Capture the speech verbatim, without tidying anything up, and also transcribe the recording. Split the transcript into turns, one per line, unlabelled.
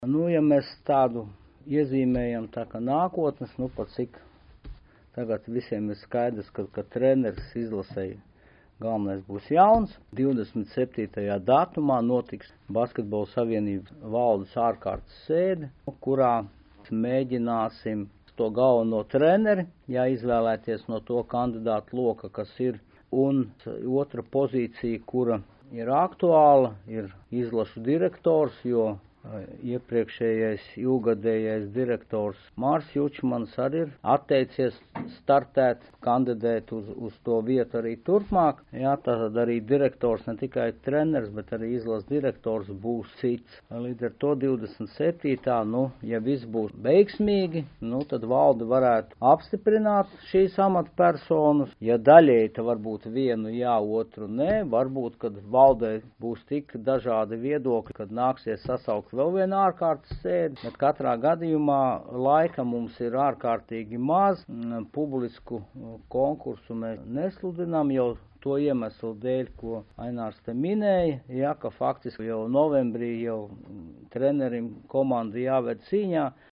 Nu, ja mēs tādu iezīmējam tā kā nākotnes, nu pat cik tagad visiem ir skaidrs, ka, ka treneris izlasēja galvenais būs jauns. divdesmit septītajā datumā notiks Basketbola savienības valdes ārkārtas sēde, kurā mēģināsim to galveno treneri, ja izvēlēties no to kandidātu loka, kas ir, un otra pozīcija, kura ir aktuāla, ir izlašu direktors, jo iepriekšējais ilgadējais direktors Mārs Jučmans arī ir atteicies startēt, kandidēt uz, uz to vietu arī turpmāk. Jā, tātad arī direktors, ne tikai treneris, bet arī izlas direktors būs cits. Līdz ar to divdesmit septītā nu, ja viss būs veiksmīgi, nu, tad valde varētu apstiprināt šīs amatpersonas. Ja daļēji, tad varbūt vienu jā, otru nē, varbūt, kad valdē būs tik dažādi viedokļi, kad nāksies sasaukt vēl viena ārkārtas sēde, bet katrā gadījumā laika mums ir ārkārtīgi maz. Publisku konkursu mēs nesludinām jau to iemeslu dēļ, ko Ainārs te minēja, ja, ka faktiski jau novembrī jau trenerim komanda jāved cīņā.